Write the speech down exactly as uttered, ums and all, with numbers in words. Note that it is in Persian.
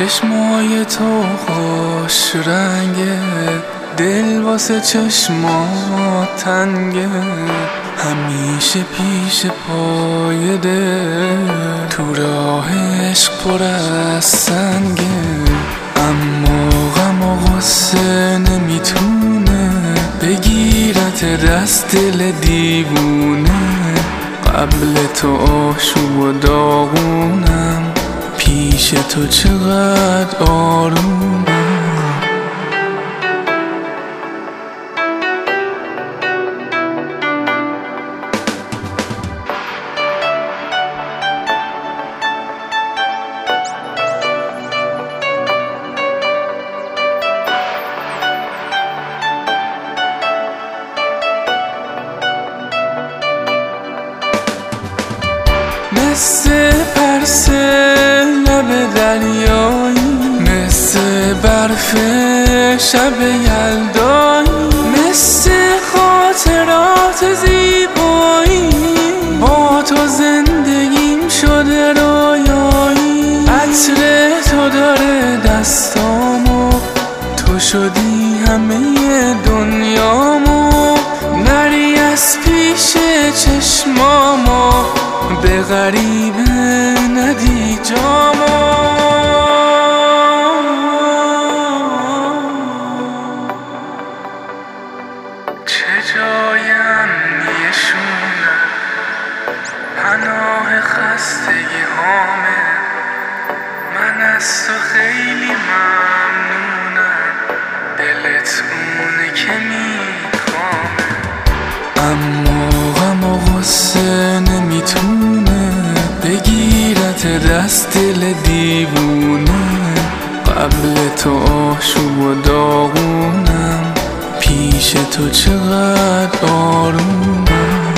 چشمای تو خوش رنگه، دل واسه چشمات تنگه، همیشه پیش پای دل، تو راه عشق پر از سنگه. اما غم و غصه نمیتونه بگیرت دست دل دیوونه، قبل تو آشوب و داغونم، پیش تو چقدر آرومم. مثل پرس لب دریایی، مثل برف شب یلدایی، مثل خاطرات زیبایی، با تو زندگیم شده رویایی. عطر تو داره دستامو، تو شدی همه دنیامو، نری از پیش چشمامو، به غریبه ندی جامو. چه جای امنی شونه، پناه خستگی هامه، من از تو خیلی ممنونم، دلت اونه که میخوامه. اما غم و غصه نمیتونه بگیرت دست دل دیوونه، قبل تو آشوب و داغونم، پیش تو چقدر آرومم.